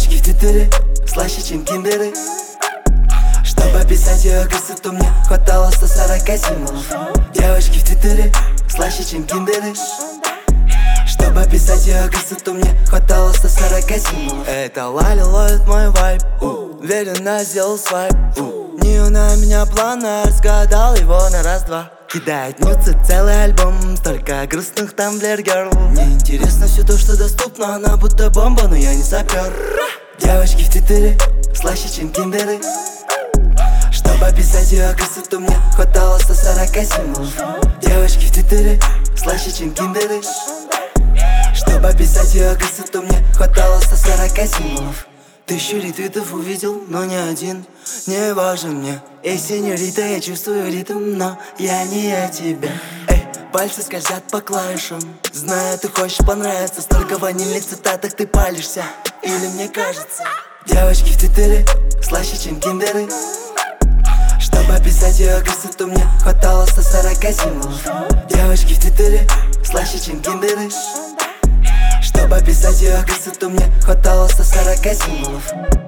Девочки в твиттере слаще, чем киндеры. Чтобы описать ее красоту, мне хватало 140 символов. Девочки в твиттере слаще, чем киндеры. Чтобы описать ее красоту, мне хватало 140 символов. Это Лали ловит мой вайб, уверенно сделал свайп. Не на меня плана, разгадал его на раз-два. Кидает нюцы целый альбом, столько грустных тамблер герл. Мне интересно все то, что доступно, она будто бомба, но я не сапер. Девочки в твиттере слаще, чем киндеры. Чтобы описать ее красоту, мне хватало 140 символов. Девочки в твиттере слаще, чем киндеры. Чтобы описать ее красоту, мне хватало 140 символов. 1000 ретвитов увидел, но не один. Не важен мне, эй, сеньорита, я чувствую ритм, но я не о тебе. Эй, пальцы скользят по клавишам. Знаю, ты хочешь понравиться, столько ванильных цитатах ты палишься. Или мне кажется. Девочки в твиттере слаще, чем киндеры. Чтобы описать ее красоту, мне хватало 140 символов. Девочки в твиттере слаще, чем киндеры. Чтобы описать ее красоту, мне хватало 140 символов.